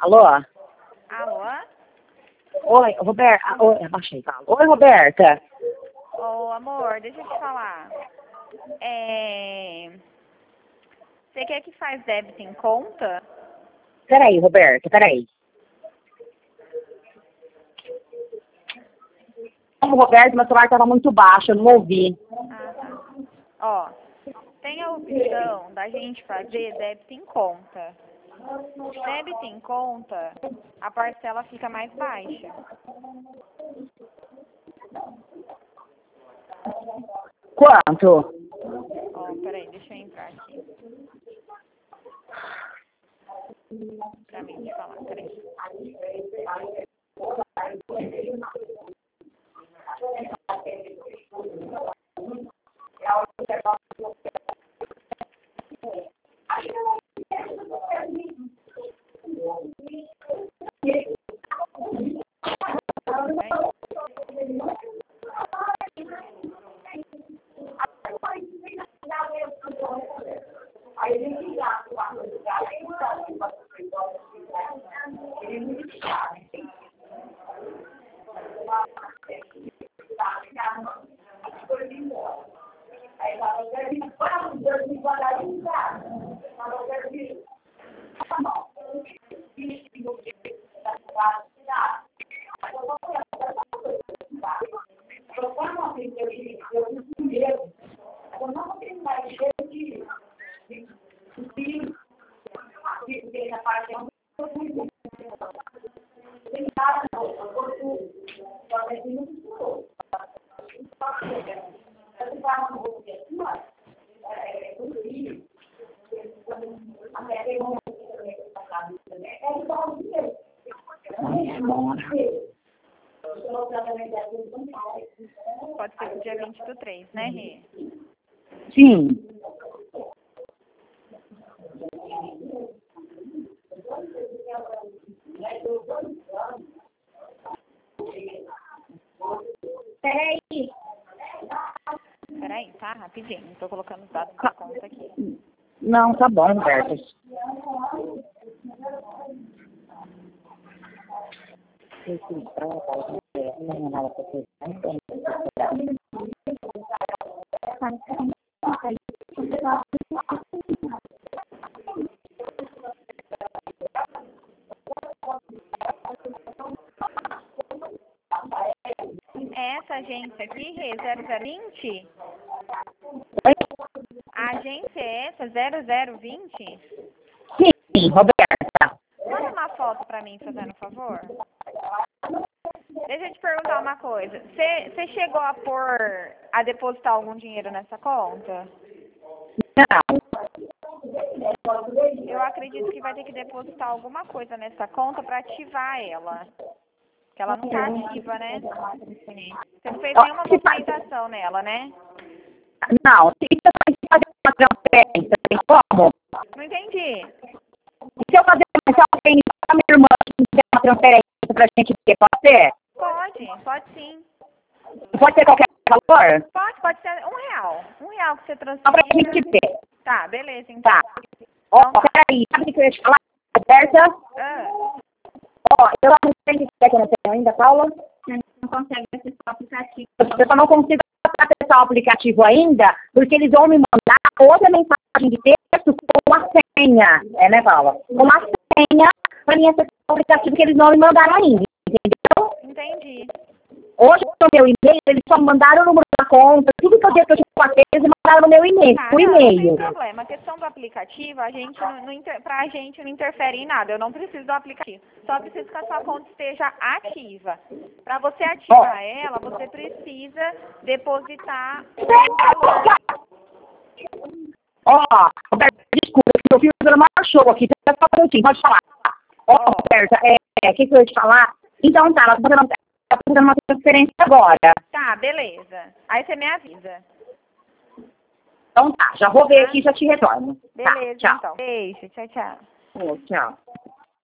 Alô? Alô? Oi, Roberta. Oi, abaixei, fala. Oi, Roberta. Ô, amor, deixa eu te falar. Você quer que faz débito em conta? Peraí, Roberta, peraí. Roberta, meu celular estava muito baixo, eu não ouvi. Ah, tá. Ó, tem a opção da gente fazer débito em conta. Débito em conta, a parcela fica mais baixa. Quanto? Ó, peraí, deixa eu entrar aqui. Pra mim te falar, peraí. Pode ser pro dia 20/3, né, Rê? Sim. Peraí, tá? Rapidinho. Tô colocando os dados da conta aqui. Não, tá bom, Roberta. Essa agência aqui, Rê, 0020? A agência é essa, 0020? Sim, Roberta. Manda uma foto pra mim, fazendo um favor. Deixa eu te perguntar uma coisa. Você chegou a depositar algum dinheiro nessa conta? Não. Eu acredito que vai ter que depositar alguma coisa nessa conta pra ativar ela. Porque ela não tá ativa, né? Você não fez nenhuma movimentação nela, né? Não, se eu fazer uma transferência, tem como? Não entendi. Se eu fazer a minha irmã fizer uma transferência pra gente ver, pode ser? Pode sim. Pode ser qualquer valor? Pode ser R$1. R$1 que você Só pra transferir. gente ver. Tá, beleza, então. Tá. Ó, peraí, sabe o que eu ia te falar, Roberta? Ó, eu não sei se que eu não tenho ainda, Paula. Você não consegue acessar o aplicativo. Eu só não consigo acessar o aplicativo ainda, porque eles vão me mandar outra mensagem de texto com a senha. É, né, Paula? Com a senha pra mim acessar o aplicativo que eles não me mandaram ainda, entendeu? Entendi. Hoje, no meu e-mail, eles só mandaram o número da conta, tudo que eu tinha com a eles mandaram no meu e-mail, Ah, por não e-mail. tem problema. A questão do aplicativo, a gente pra gente não interfere em nada. Eu não preciso do aplicativo. Só preciso que a sua conta esteja ativa. Para você ativar ela, você precisa depositar o valor. Ó, Roberta, desculpa, meu filho tá dando maior show aqui, só um minutinho, pode falar. Ó, Roberta, o que eu ia te falar? Então tá, ela tá fazendo uma transferência agora. Tá, beleza. Aí você me avisa. Então tá, já vou ver aqui e já te retorno. Beleza, tá, tchau. então. Beijo, tchau, tchau. Tchau.